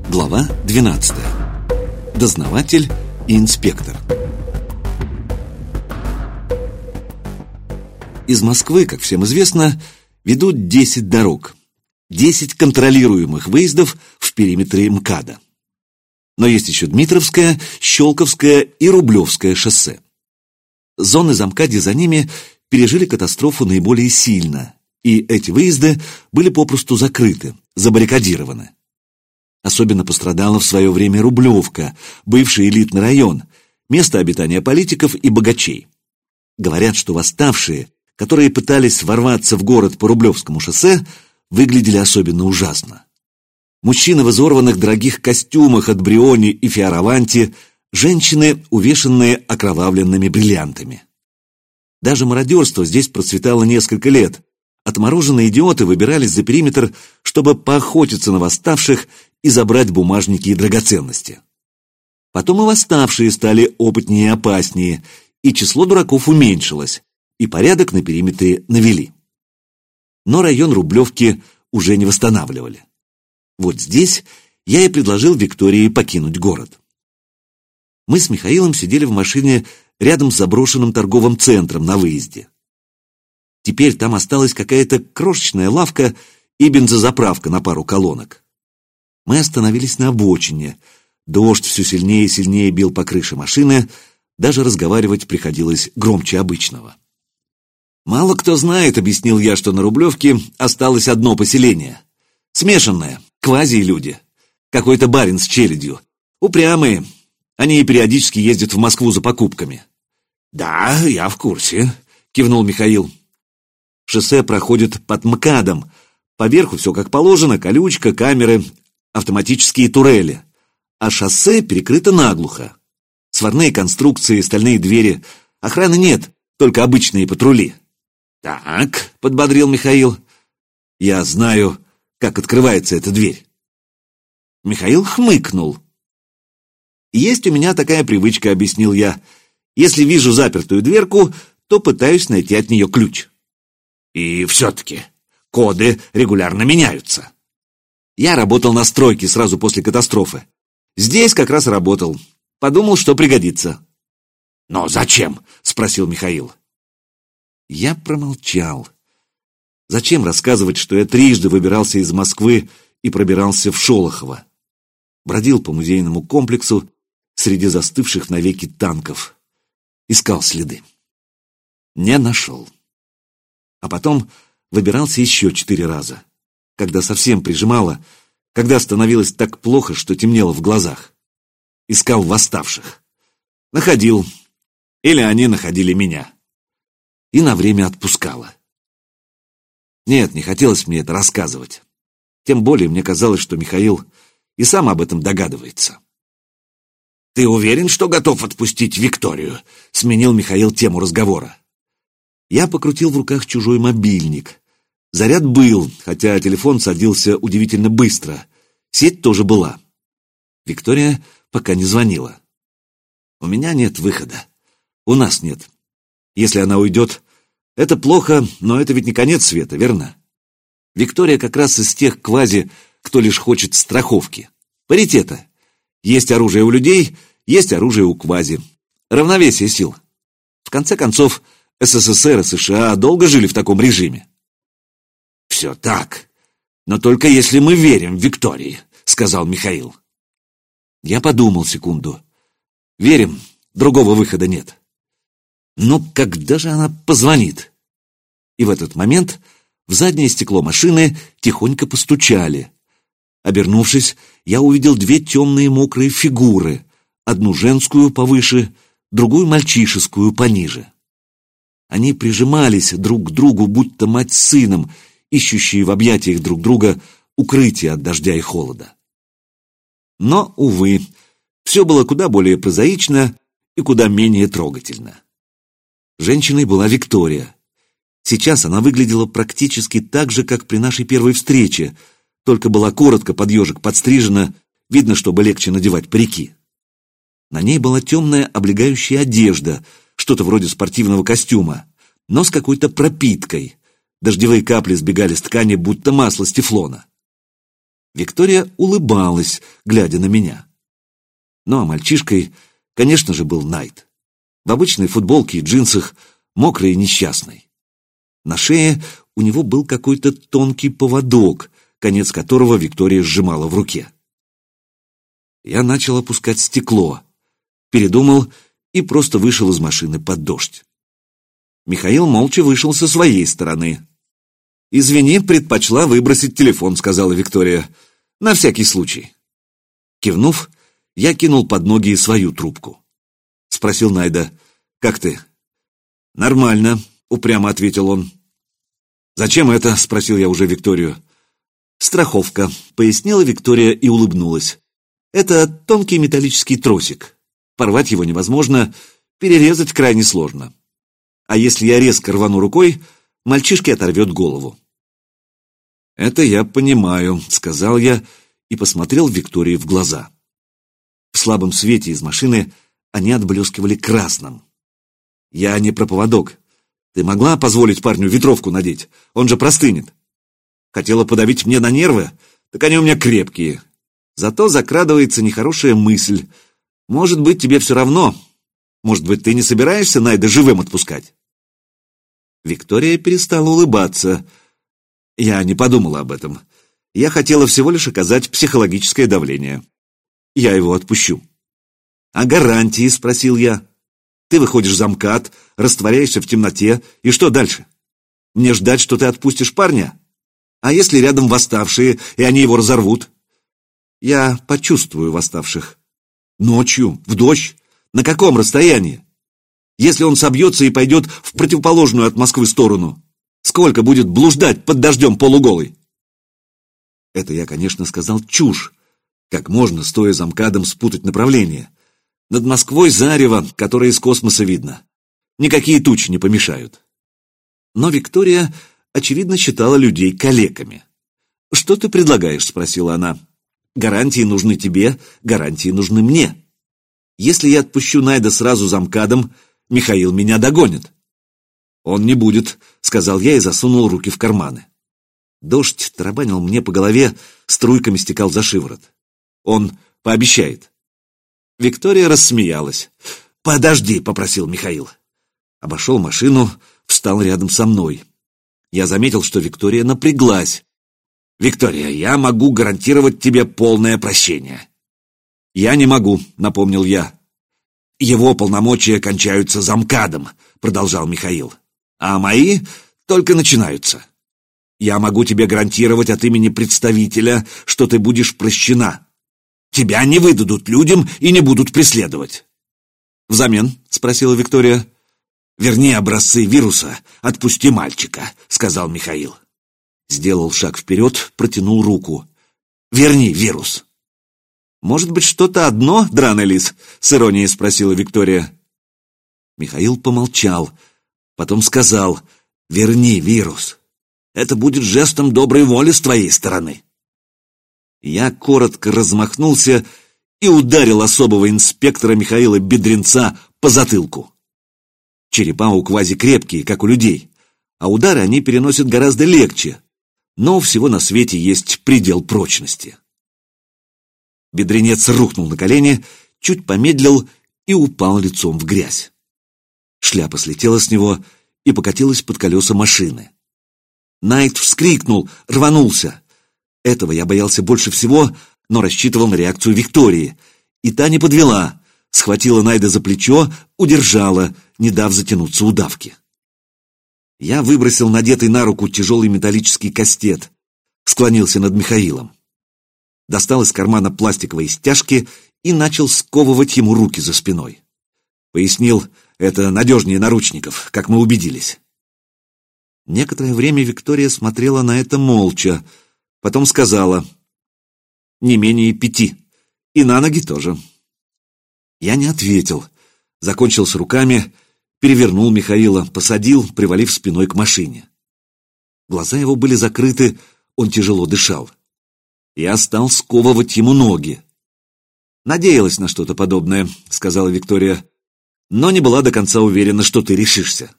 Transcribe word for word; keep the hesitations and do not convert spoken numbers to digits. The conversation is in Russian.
Глава двенадцатая. Дознаватель и инспектор. Из Москвы, как всем известно, ведут десять дорог, десять контролируемых выездов в периметре МКАДа. Но есть еще Дмитровское, Щелковское и Рублевское шоссе. Зоны за МКАДе за ними пережили катастрофу наиболее сильно, и эти выезды были попросту закрыты, забаррикадированы. Особенно пострадала в свое время Рублевка, бывший элитный район, место обитания политиков и богачей. Говорят, что восставшие, которые пытались ворваться в город по Рублевскому шоссе, выглядели особенно ужасно. Мужчины в изорванных дорогих костюмах от Бриони и Фиораванти, женщины, увешанные окровавленными бриллиантами. Даже мародерство здесь процветало несколько лет. Отмороженные идиоты выбирались за периметр, чтобы поохотиться на восставших и забрать бумажники и драгоценности. Потом и восставшие стали опытнее и опаснее, и число дураков уменьшилось, и порядок на периметре навели. Но район Рублевки уже не восстанавливали. Вот здесь я и предложил Виктории покинуть город. Мы с Михаилом сидели в машине рядом с заброшенным торговым центром на выезде. Теперь там осталась какая-то крошечная лавка и бензозаправка на пару колонок. Мы остановились на обочине. Дождь все сильнее и сильнее бил по крыше машины, даже разговаривать приходилось громче обычного. «Мало кто знает, — объяснил я, — что на Рублевке осталось одно поселение. Смешанное, квази-люди. Какой-то барин с челядью. Упрямые. Они периодически ездят в Москву за покупками». «Да, я в курсе», — кивнул Михаил. «Шоссе проходит под МКАДом. Поверху все как положено, колючка, камеры, автоматические турели. А шоссе перекрыто наглухо. Сварные конструкции, стальные двери. Охраны нет, только обычные патрули». «Так», — подбодрил Михаил. «Я знаю, как открывается эта дверь». Михаил хмыкнул. «Есть у меня такая привычка, — объяснил я. Если вижу запертую дверку, то пытаюсь найти от нее ключ». «И все-таки коды регулярно меняются». «Я работал на стройке сразу после катастрофы. Здесь как раз работал. Подумал, что пригодится». «Но зачем?» — спросил Михаил. Я промолчал. Зачем рассказывать, что я трижды выбирался из Москвы и пробирался в Шолохово? Бродил по музейному комплексу среди застывших навеки танков. Искал следы. Не нашел. А потом выбирался еще четыре раза, когда совсем прижимало, когда становилось так плохо, что темнело в глазах. Искал восставших. Находил. Или они находили меня. И на время отпускало. Нет, не хотелось мне это рассказывать. Тем более мне казалось, что Михаил и сам об этом догадывается. «Ты уверен, что готов отпустить Викторию?» — сменил Михаил тему разговора. Я покрутил в руках чужой мобильник. Заряд был, хотя телефон садился удивительно быстро. Сеть тоже была. Виктория пока не звонила. У меня нет выхода. У нас нет. Если она уйдет, это плохо, но это ведь не конец света, верно? Виктория как раз из тех квази, кто лишь хочет страховки. Паритета. Есть оружие у людей, есть оружие у квази. Равновесие сил. В конце концов, СССР и США долго жили в таком режиме. «Все так, но только если мы верим Виктории», — сказал Михаил. Я подумал секунду. Верим, другого выхода нет. Но когда же она позвонит? И в этот момент в заднее стекло машины тихонько постучали. Обернувшись, я увидел две темные мокрые фигуры, одну женскую повыше, другую мальчишескую пониже. Они прижимались друг к другу, будто мать с сыном, ищущие в объятиях друг друга укрытие от дождя и холода. Но, увы, все было куда более прозаично и куда менее трогательно. Женщиной была Виктория. Сейчас она выглядела практически так же, как при нашей первой встрече, только была коротко под ежик подстрижена, видно, чтобы легче надевать парики. На ней была темная облегающая одежда, что-то вроде спортивного костюма, но с какой-то пропиткой. Дождевые капли сбегали с ткани, будто масло с тефлона. Виктория улыбалась, глядя на меня. Ну а мальчишкой, конечно же, был Найт. В обычной футболке и джинсах, мокрый и несчастный. На шее у него был какой-то тонкий поводок, конец которого Виктория сжимала в руке. Я начал опускать стекло, передумал и просто вышел из машины под дождь. Михаил молча вышел со своей стороны. «Извини, предпочла выбросить телефон», — сказала Виктория. «На всякий случай». Кивнув, я кинул под ноги свою трубку. Спросил Найда: «Как ты?» «Нормально», — упрямо ответил он. «Зачем это?» — спросил я уже Викторию. «Страховка», — пояснила Виктория и улыбнулась. «Это тонкий металлический тросик. Порвать его невозможно, перерезать крайне сложно. А если я резко рвану рукой, мальчишке оторвет голову». «Это я понимаю», — сказал я и посмотрел Виктории в глаза. В слабом свете из машины они отблескивали красным. «Я не про поводок. Ты могла позволить парню ветровку надеть? Он же простынет. Хотела подавить мне на нервы? Так они у меня крепкие. Зато закрадывается нехорошая мысль. Может быть, тебе все равно. Может быть, ты не собираешься Найда живым отпускать?» Виктория перестала улыбаться. «Я не подумала об этом. Я хотела всего лишь оказать психологическое давление. Я его отпущу». «А гарантии?» — спросил я. «Ты выходишь за МКАД, растворяешься в темноте, и что дальше? Мне ждать, что ты отпустишь парня? А если рядом восставшие, и они его разорвут?» «Я почувствую восставших. Ночью, в дождь? На каком расстоянии? Если он собьется и пойдет в противоположную от Москвы сторону, сколько будет блуждать под дождем полуголый?» Это я, конечно, сказал чушь. Как можно, стоя за МКАДом, спутать направление? Над Москвой зарево, которое из космоса видно. Никакие тучи не помешают. Но Виктория, очевидно, считала людей калеками. «Что ты предлагаешь?» — спросила она. «Гарантии нужны тебе, гарантии нужны мне. Если я отпущу Найда сразу за МКАДом, Михаил меня догонит». «Он не будет», — сказал я и засунул руки в карманы. Дождь тарабанил мне по голове, струйками стекал за шиворот. «Он пообещает». Виктория рассмеялась. «Подожди», — попросил Михаил. Обошел машину, встал рядом со мной. Я заметил, что Виктория напряглась. «Виктория, я могу гарантировать тебе полное прощение». «Я не могу», — напомнил я. «Его полномочия кончаются за МКАДом», — продолжал Михаил. «А мои только начинаются. Я могу тебе гарантировать от имени представителя, что ты будешь прощена. Тебя не выдадут людям и не будут преследовать». «Взамен?» — спросила Виктория. «Верни образцы вируса, отпусти мальчика», — сказал Михаил. Сделал шаг вперед, протянул руку. «Верни вирус». «Может быть, что-то одно, драный лис?» — с иронией спросила Виктория. Михаил помолчал, потом сказал: «Верни вирус. Это будет жестом доброй воли с твоей стороны». Я коротко размахнулся и ударил особого инспектора Михаила Бедренца по затылку. Черепа у квази крепкие, как у людей, а удары они переносят гораздо легче, но у всего на свете есть предел прочности. Бедренец рухнул на колени, чуть помедлил и упал лицом в грязь. Шляпа слетела с него и покатилась под колеса машины. Найт вскрикнул, рванулся. Этого я боялся больше всего, но рассчитывал на реакцию Виктории. И та не подвела, схватила Найда за плечо, удержала, не дав затянуться удавке. Я выбросил надетый на руку тяжелый металлический кастет, склонился над Михаилом. Достал из кармана пластиковые стяжки и начал сковывать ему руки за спиной. Пояснил, это надежнее наручников, как мы убедились. Некоторое время Виктория смотрела на это молча, потом сказала: «Не менее пяти, и на ноги тоже». Я не ответил, закончил с руками, перевернул Михаила, посадил, привалив спиной к машине. Глаза его были закрыты, он тяжело дышал. Я стал сковывать ему ноги. «Надеялась на что-то подобное», — сказала Виктория, «но не была до конца уверена, что ты решишься».